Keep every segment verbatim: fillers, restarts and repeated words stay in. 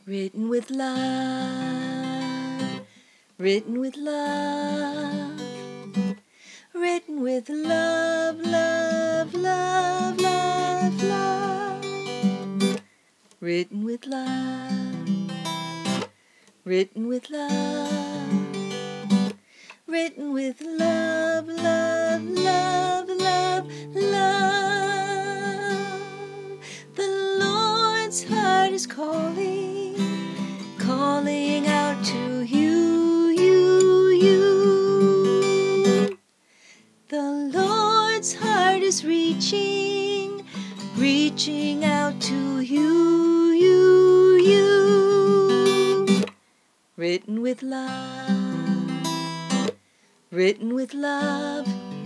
Written with love, written with love, written with love, love, love, love, love. Written with love, written with love, written with love, love, love, love, love. The Lord's heart is calling, calling out to you, you, you. The Lord's heart is reaching, reaching out to you, you, you. Written with love, written with love,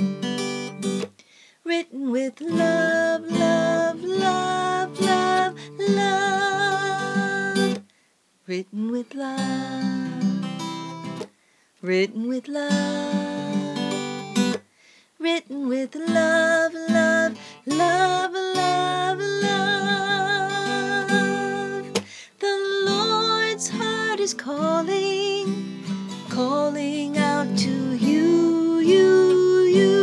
written with love, love, love, love, love. Written with love, written with love, written with love, love, love, love, love. The Lord's heart is calling, calling out to you, you,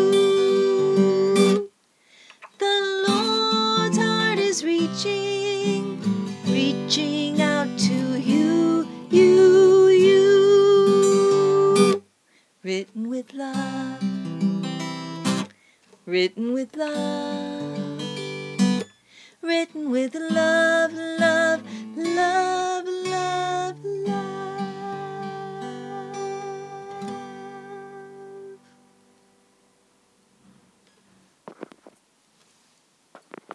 you. The Lord's heart is reaching, reaching out to you, you, you. Written with love, written with love, written with love.